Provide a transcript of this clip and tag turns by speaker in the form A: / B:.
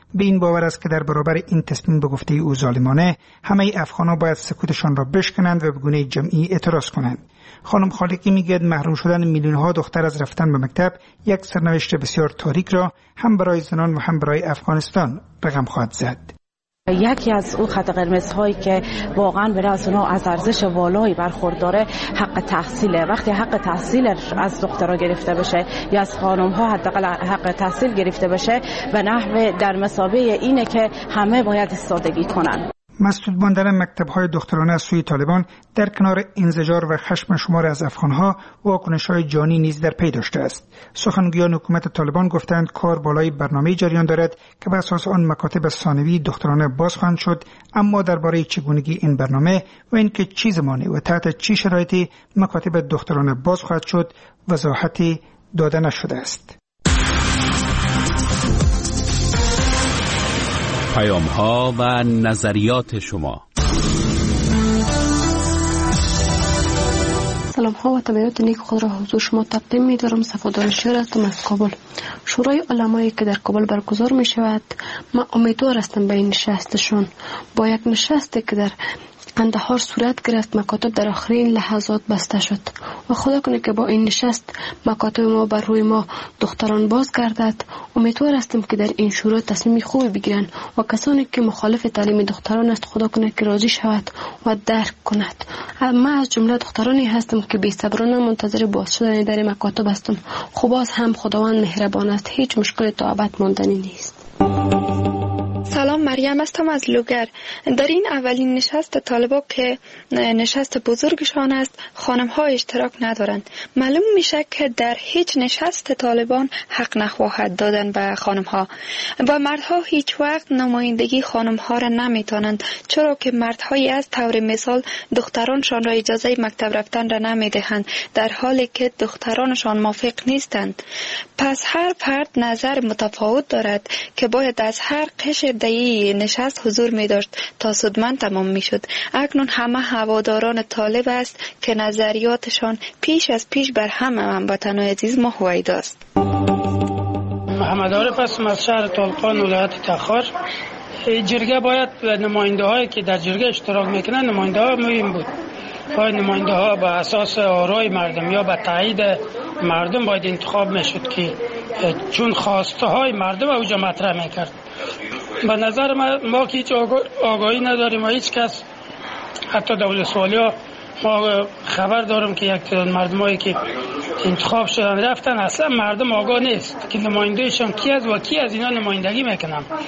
A: به این باور است که در برابر این تصمیم به گفته او ظالمانه همه افغان‌ها باید سکوتشان را بشکنند و به گونه جمعی اعتراض کنند. خانم خالقی میگوید محروم شدن میلیون‌ها دختر از رفتن به مکتب یک سرنوشت بسیار تاریک را هم برای زنان و هم برای افغانستان رقم خواهد زد.
B: یکی از اون خط قرمزهایی که واقعا برای از اونها از ارزش والایی برخورداره حق تحصیله. وقتی حق تحصیل از دخترها گرفته بشه یا از خانم‌ها حداقل حق تحصیل گرفته بشه به نحو در مثابه اینه که همه باید استادگی کنن.
A: مسدود ماندن مکتب‌های دخترانه از سوی طالبان در کنار انزجار و خشم شمار از افغان‌ها واکنش‌های جانی نیز در پی داشته است. سخنگویان حکومت طالبان گفتند کار بالای برنامه جریان دارد که بر اساس آن مکاتب ثانوی دخترانه باز خواهند شد، اما درباره چگونگی این برنامه و اینکه چه زمانی و تحت چه شرایطی مکاتب دخترانه باز خواهد شد وضاحتی داده نشده است.
C: پیام‌ها و نظریات شما.
D: سلام ها و تمنیات نیک خود را حضور شما تقدیم می دارم. صفادار شیر هستم از کابل. شورای علمایی که در کابل برگزار می شود، من امیدوار هستم به این نشستشون. با یک نشستی که در قندهار صورت گرفت مکاتب در آخرین لحظات بسته شد و خدا کنه که با این نشست مکاتب ما بر روی ما دختران باز گردد. امیدوار هستم که در این شورا تصمیم خوبی بگیرن و کسانی که مخالف تعلیم دختران است خدا کنه که راضی شود و درک کند. من از جمله دخترانی هستم که بی‌صبرانه منتظر باز شدن در مکاتب هستم. خب باز هم خداوند مهربان است، هیچ مشکل تا ابد ماندنی نیست.
E: سلام، مریم هستم از لوگر. در این اولین نشست طالبا که نشست بزرگشان است خانم ها اشتراک ندارند. معلوم میشه که در هیچ نشست طالبان حق نخواهد دادن به خانم ها و مردها هیچ وقت نمایندگی خانم ها را نمیتونند، چرا که مردهایی از طور مثال دخترانشان را اجازه مکتب رفتن را نمیدهند در حالی که دخترانشان موافق نیستند. پس هر فرد نظر متفاوت دارد که باید از هر قشر دهی نشست حضور می داشت تا سودمند تمام می شد. اکنون همه هواداران طالب است که نظریاتشان پیش از پیش بر همه هموطنان عزیز ما هویدا است.
F: محمد عارف هستم از شهر طالقان ولایت تخار. جرگه باید نماینده هایی که در جرگه اشتراک میکنن نماینده ها مهم بود. باید نماینده ها به اساس آرای مردم یا به تایید مردم باید انتخاب میشد که چون خواسته های مردم اوجا مطرح میکرد. به نظر ما که هیچ آگاهی نداریم و هیچ کس حتی دولت سوالی ها ما خبر دارم که یک مردم هایی که انتخاب شدن رفتن اصلا مردم آگاه نیست که نمایندهشان کی است و کی از اینا نمایندگی میکنن.